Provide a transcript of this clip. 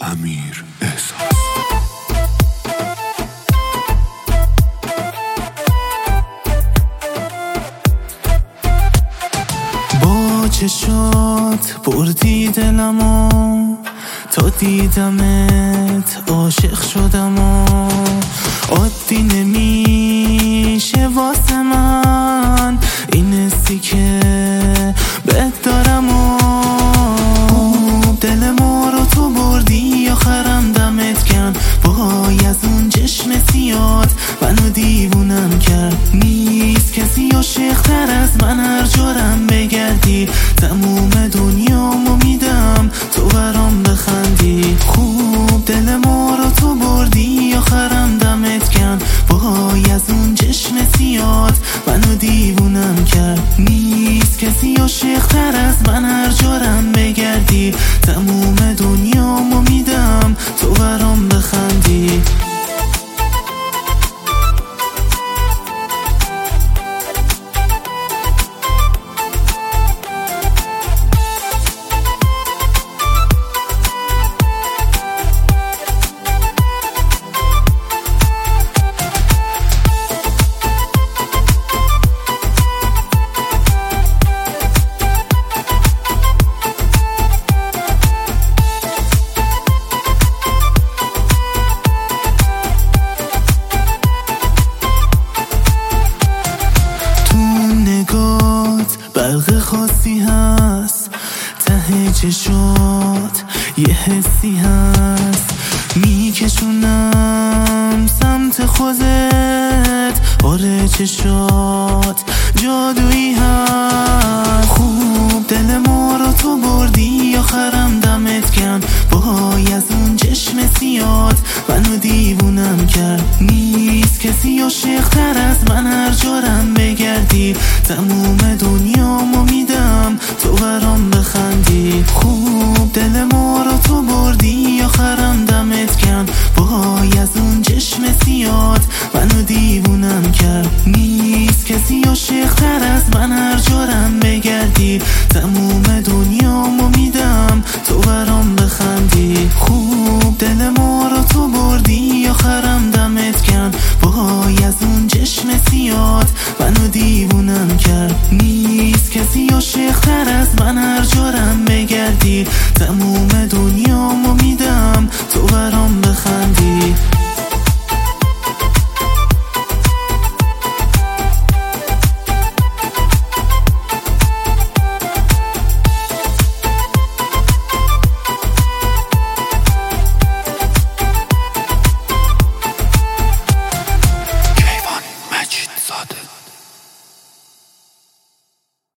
امیر احساس. با چشات بردی دلمو، تا دیدمت عاشق شدم و عادی نمیشه واسه من این حسی که بهت دارم و دل ما رو تو بردی، آخرم دمت گرم. وای از اون چشم سیاد منو دیوونم کرد. نیست کسی عاشق‌تر از من، هر جارم بگردی تموم دنیامو میدم تو برام بخندی. خوب دل ما رو تو بردی، آخرم دمت گرم. وای از اون چشم سیاد منو دیوونم کرد. نیست کسی عاشق‌تر از من، هر جارم بگردی تموم دنیامو میدم تو برام بخندی. برق خاصی هست ته چشات، یه حسی هست میکشونم سمت خودت. آره چشات جادویی هست. خوب دل ما رو تو بردی، آخرم دمت گرم. وای از اون چشم سیاد منو دیوونم کرد. نیست کسی عاشق‌تر از من، هر جارم بگردی تموم دنیامو میدم تو برام بخندی. خوب دل ما رو تو بردی، آخرم دمت گرم. وای از اون چشم سیاد منو دیوونم کرد. نیست کسی عاشق‌تر از من، هر جارم بگردی تموم دنیامو میدم تو برام بخندی. خوب دل ما رو تو بردی، آخرم دمت گرم. وای از اون چشم سیاد منو دیوونم کرد. نیست کسی عاشق‌تر از من، هر جارم بگردی تموم دنیا